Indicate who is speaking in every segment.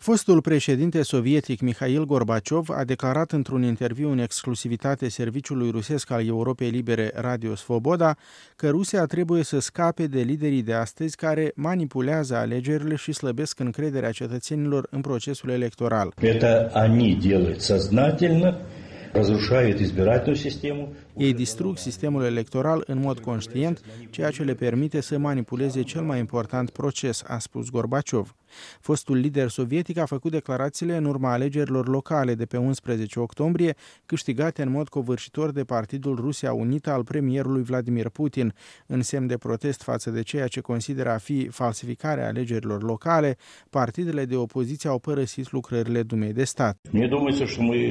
Speaker 1: Fostul președinte sovietic Mihail Gorbaciov a declarat într-un interviu în exclusivitate serviciului rusesc al Europei Libere Radio Svoboda că Rusia trebuie să scape de liderii de astăzi care manipulează alegerile și slăbesc încrederea cetățenilor în procesul electoral.
Speaker 2: Это они делают сознательно, разрушают избирательную систему.
Speaker 1: Ei distrug sistemul electoral în mod conștient, ceea ce le permite să manipuleze cel mai important proces, a spus Gorbaciov. Fostul lider sovietic a făcut declarațiile în urma alegerilor locale de pe 11 octombrie, câștigate în mod covârșitor de Partidul Rusia Unită al premierului Vladimir Putin, în semn de protest față de ceea ce consideră a fi falsificarea alegerilor locale. Partidele de opoziție au părăsit lucrările Dumei de stat.
Speaker 2: Мне думается, что мы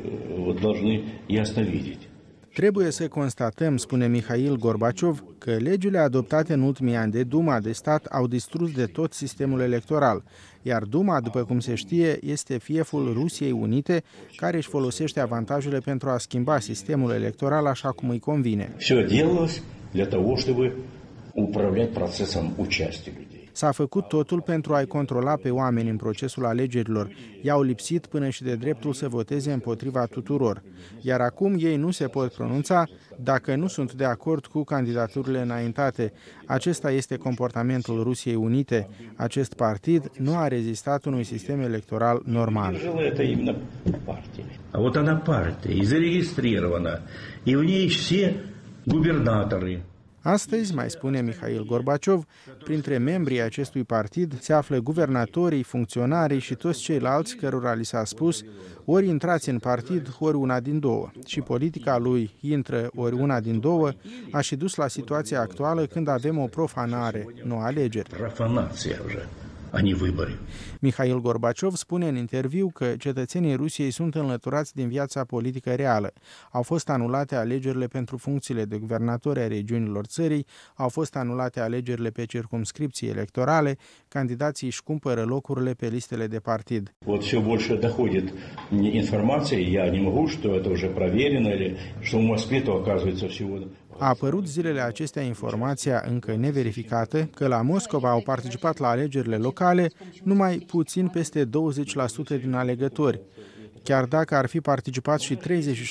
Speaker 2: должны ясно видеть.
Speaker 1: Trebuie să constatăm, spune Mihail Gorbaciov, că legile adoptate în ultimii ani de Duma de stat au distrus de tot sistemul electoral, iar Duma, după cum se știe, este fieful Rusiei Unite, care își folosește avantajele pentru a schimba sistemul electoral așa cum îi convine.
Speaker 2: Все делалось для того, чтобы управлять процессом участия людей.
Speaker 1: S-a făcut totul pentru a-i controla pe oameni în procesul alegerilor. I-au lipsit până și de dreptul să voteze împotriva tuturor. Iar acum ei nu se pot pronunța dacă nu sunt de acord cu candidaturile înaintate. Acesta este comportamentul Rusiei Unite. Acest partid nu a rezistat unui sistem electoral normal.
Speaker 2: Это именно партия. А вот она партия, и зарегистрирована, и в ней все губернаторы.
Speaker 1: Astăzi, mai spune Mihail Gorbaciov, printre membrii acestui partid se află guvernatorii, funcționarii și toți ceilalți cărora li s-a spus ori intrați în partid, ori una din două. Și politica lui intră ori una din două a și dus la situația actuală când avem o profanare, nu alegeri.
Speaker 2: Профанация уже, а не выборы.
Speaker 1: Mihail Gorbaciov spune în interviu că cetățenii Rusiei sunt înlăturați din viața politică reală. Au fost anulate alegerile pentru funcțiile de guvernatori ai regiunilor țării, au fost anulate alegerile pe circumscripții electorale, candidații își cumpără locurile pe listele de partid.
Speaker 2: Вот все больше доходит информация, я не могу, что это уже проверено, или что в Москве-то оказывается всего.
Speaker 1: A apărut zilele acestea informația încă neverificată că la Moscova au participat la alegerile locale numai puțin peste 20% din alegători. Chiar dacă ar fi participat și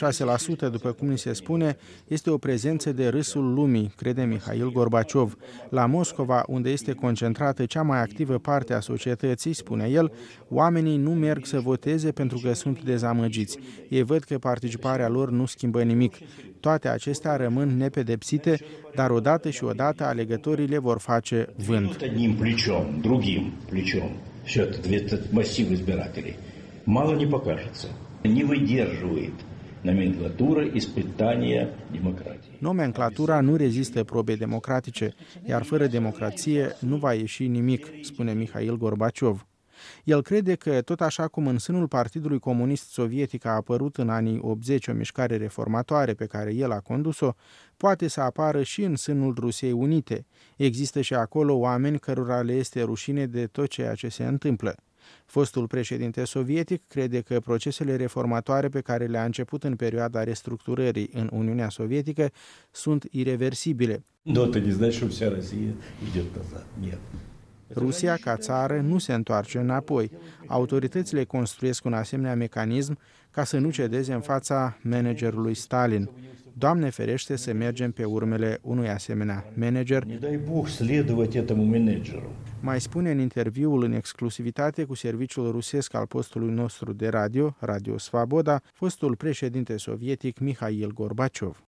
Speaker 1: 36%, după cum ni se spune, este o prezență de râsul lumii, crede Mihail Gorbaciov. La Moscova, unde este concentrată cea mai activă parte a societății, spune el, oamenii nu merg să voteze pentru că sunt dezamăgiți. Ei văd că participarea lor nu schimbă nimic. Toate acestea rămân nepedepsite, dar odată și odată alegătorii le vor face vânt.
Speaker 2: Одним плечом, другим плечом. Все этот массив избирателей. Мало не покажется. Не выдерживает номенклатура испытания демократии.
Speaker 1: Nomenclatura nu rezistă probei democratice, iar fără democrație nu va ieși nimic, spune Mihail Gorbaciov. El crede că, tot așa cum în sânul Partidului Comunist Sovietic a apărut în anii 80 o mișcare reformatoare pe care el a condus-o, poate să apară și în sânul Rusiei Unite. Există și acolo oameni cărora le este rușine de tot ceea ce se întâmplă. Fostul președinte sovietic crede că procesele reformatoare pe care le-a început în perioada restructurării în Uniunea Sovietică sunt ireversibile. Rusia, ca țară, nu se întoarce înapoi. Autoritățile construiesc un asemenea mecanism ca să nu cedeze în fața managerului Stalin. Doamne ferește să mergem pe urmele unui asemenea manager. Mai spune în interviul în exclusivitate cu serviciul rusesc al postului nostru de radio, Radio Svoboda, fostul președinte sovietic Mihail Gorbaciov.